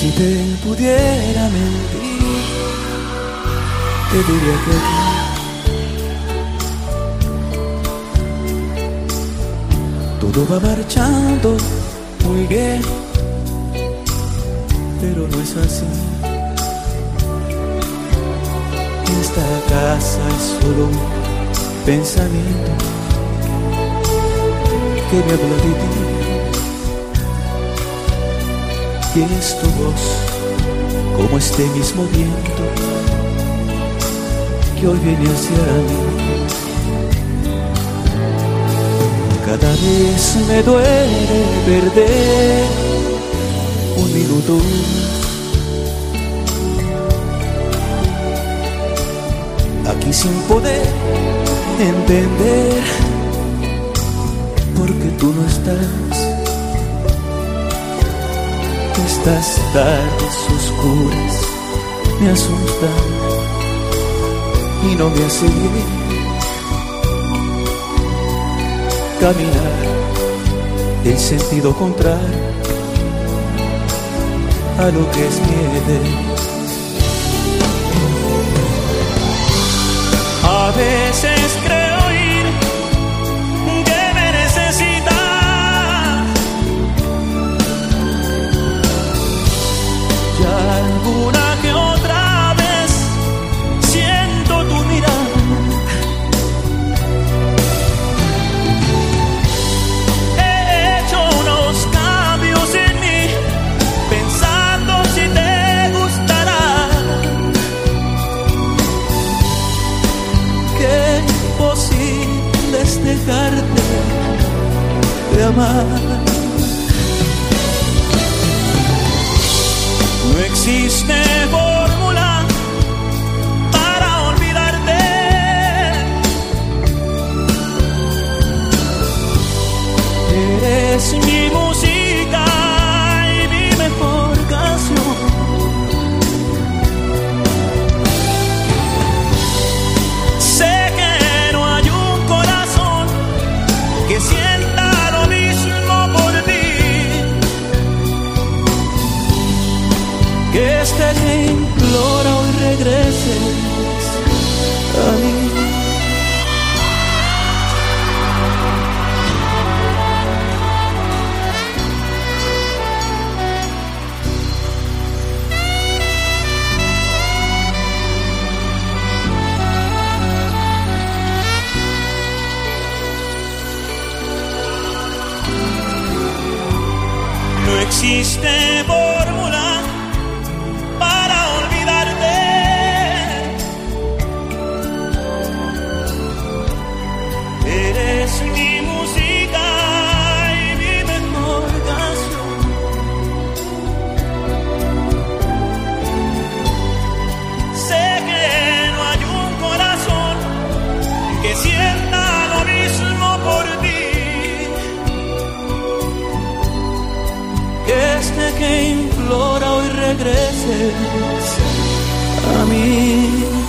Si te pudiera mentir, te diría que aquí todo va marchando muy bien, pero no es así. Esta casa es solo un pensamiento que me habla de ti, y es tu voz como este mismo viento que hoy viene hacia mí. Cada vez me duele perder un minuto, aquí sin poder entender por qué tú no estás. Estas tardes oscuras me asustan y no me hace bien caminar en sentido contrario a lo que es mi edén. A veces creo oír que me necesitas, y alguna que otra vez siento tu mirada. He hecho unos cambios en mí, pensando si te gustará. Qué imposible es dejarte de amar. No existe fórmula para olvidarte. Eres mi música y mi mejor canción. Sé que no hay un corazón que sienta lo mismo por ti, que este que implora hoy regreses a mí. No existe fórmula para olvidarte. Eres mi música y mi mejor canción. Sé que no hay un corazón que sienta lo mismo por ti, que este que implora hoy regreses a mí.